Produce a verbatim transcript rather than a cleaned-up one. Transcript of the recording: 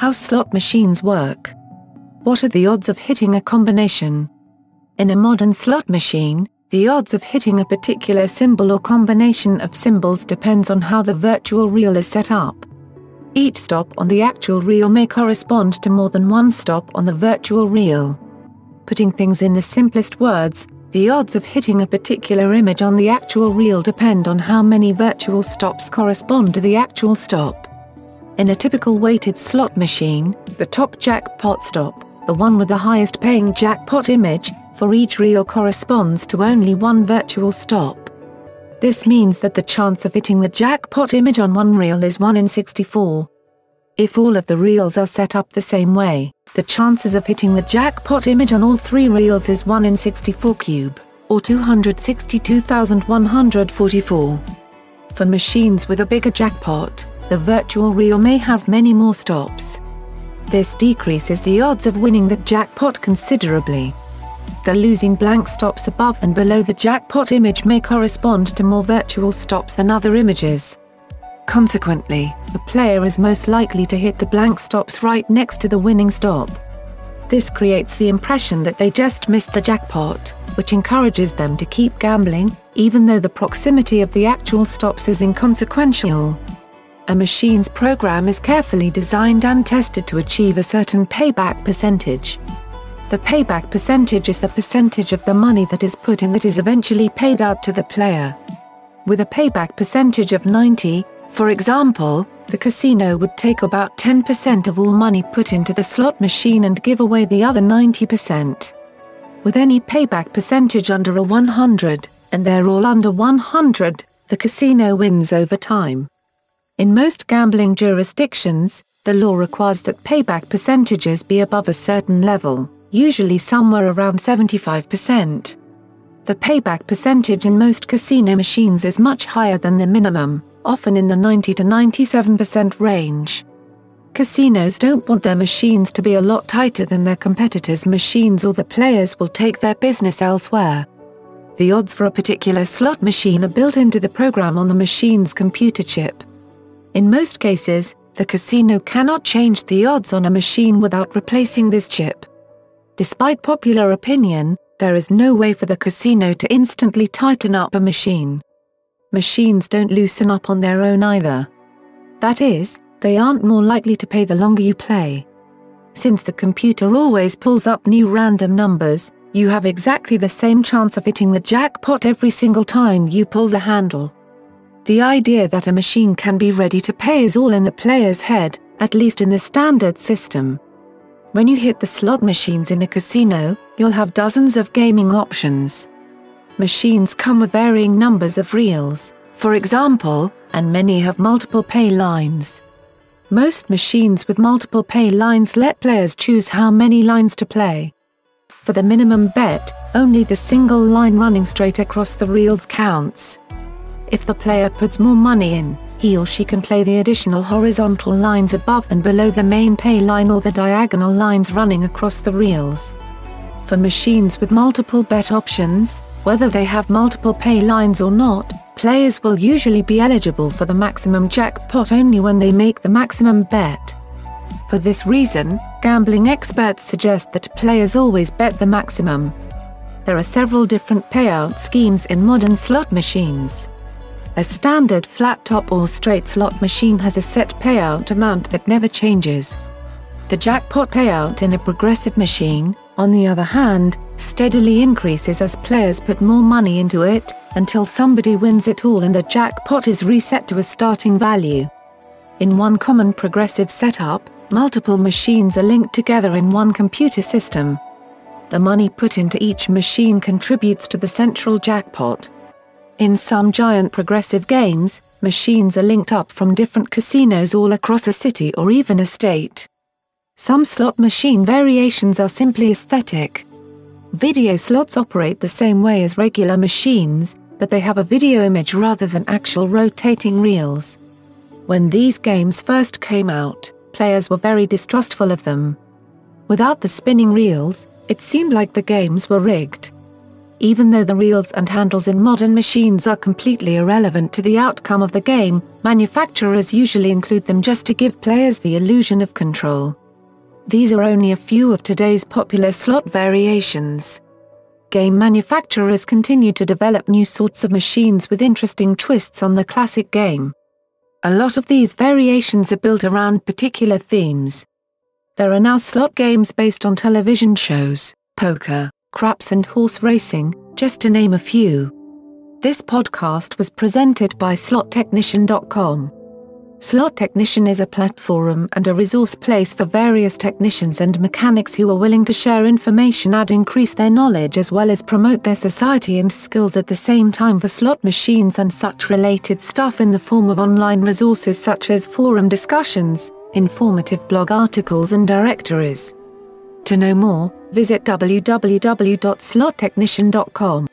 How slot machines work. What are the odds of hitting a combination? In a modern slot machine, the odds of hitting a particular symbol or combination of symbols depends on how the virtual reel is set up. Each stop on the actual reel may correspond to more than one stop on the virtual reel. Putting things in the simplest words, the odds of hitting a particular image on the actual reel depend on how many virtual stops correspond to the actual stop. In a typical weighted slot machine, the top jackpot stop, the one with the highest paying jackpot image, for each reel corresponds to only one virtual stop. This means that the chance of hitting the jackpot image on one reel is one in sixty-four. If all of the reels are set up the same way, the chances of hitting the jackpot image on all three reels is one in sixty-four cube, or two hundred sixty-two thousand one hundred forty-four. For machines with a bigger jackpot, the virtual reel may have many more stops. This decreases the odds of winning the jackpot considerably. The losing blank stops above and below the jackpot image may correspond to more virtual stops than other images. Consequently, the player is most likely to hit the blank stops right next to the winning stop. This creates the impression that they just missed the jackpot, which encourages them to keep gambling, even though the proximity of the actual stops is inconsequential. A machine's program is carefully designed and tested to achieve a certain payback percentage. The payback percentage is the percentage of the money that is put in that is eventually paid out to the player. With a payback percentage of ninety, for example, the casino would take about ten percent of all money put into the slot machine and give away the other ninety percent. With any payback percentage under a one hundred, and they're all under one hundred, the casino wins over time. In most gambling jurisdictions, the law requires that payback percentages be above a certain level, usually somewhere around seventy-five percent. The payback percentage in most casino machines is much higher than the minimum, often in the ninety to ninety-seven percent range. Casinos don't want their machines to be a lot tighter than their competitors' machines, or the players will take their business elsewhere. The odds for a particular slot machine are built into the program on the machine's computer chip. In most cases, the casino cannot change the odds on a machine without replacing this chip. Despite popular opinion, there is no way for the casino to instantly tighten up a machine. Machines don't loosen up on their own either. That is, they aren't more likely to pay the longer you play. Since the computer always pulls up new random numbers, you have exactly the same chance of hitting the jackpot every single time you pull the handle. The idea that a machine can be ready to pay is all in the player's head, at least in the standard system. When you hit the slot machines in a casino, you'll have dozens of gaming options. Machines come with varying numbers of reels, for example, and many have multiple pay lines. Most machines with multiple pay lines let players choose how many lines to play. For the minimum bet, only the single line running straight across the reels counts. If the player puts more money in, he or she can play the additional horizontal lines above and below the main pay line or the diagonal lines running across the reels. For machines with multiple bet options, whether they have multiple pay lines or not, players will usually be eligible for the maximum jackpot only when they make the maximum bet. For this reason, gambling experts suggest that players always bet the maximum. There are several different payout schemes in modern slot machines. A standard flat-top or straight slot machine has a set payout amount that never changes. The jackpot payout in a progressive machine, on the other hand, steadily increases as players put more money into it, until somebody wins it all and the jackpot is reset to a starting value. In one common progressive setup, multiple machines are linked together in one computer system. The money put into each machine contributes to the central jackpot. In some giant progressive games, machines are linked up from different casinos all across a city or even a state. Some slot machine variations are simply aesthetic. Video slots operate the same way as regular machines, but they have a video image rather than actual rotating reels. When these games first came out, players were very distrustful of them. Without the spinning reels, it seemed like the games were rigged. Even though the reels and handles in modern machines are completely irrelevant to the outcome of the game, manufacturers usually include them just to give players the illusion of control. These are only a few of today's popular slot variations. Game manufacturers continue to develop new sorts of machines with interesting twists on the classic game. A lot of these variations are built around particular themes. There are now slot games based on television shows, poker, craps and horse racing, just to name a few. This podcast was presented by slot technician dot com. Slot Technician is a platform and a resource place for various technicians and mechanics who are willing to share information and increase their knowledge as well as promote their society and skills at the same time for slot machines and such related stuff in the form of online resources such as forum discussions, informative blog articles and directories. To know more, visit w w w dot slot technician dot com.